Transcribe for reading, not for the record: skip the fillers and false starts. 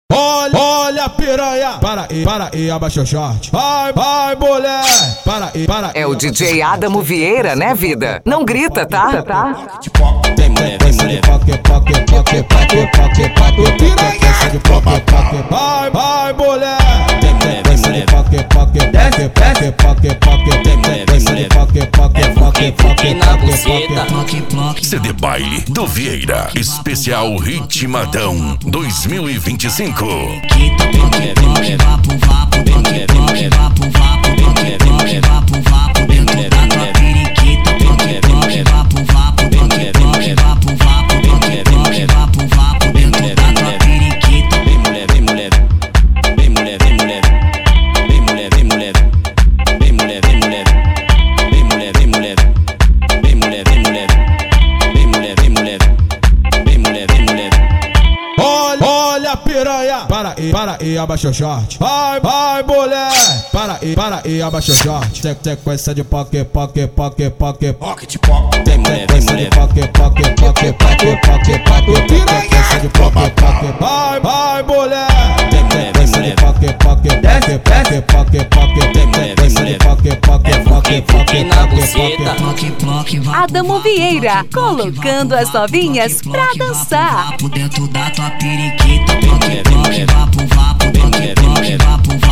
Olha a piranha, para e abaixa o short. Vai, mulher, para e. É o DJ Adamo Vieira, né, vida? Não grita, tá? Tem mulher, vai, mulher. CD Baile do Vieira, especial Ritmadão 2025. Olha a piranha, para e abaixa o short. Vai, mulher, para e abaixa o short. Sequência de poque. Tem mulher, sequência de poque. Vai, mulher. Adamo Vieira, colocando as novinhas pra dançar. Dentro da tua periquita, vapo,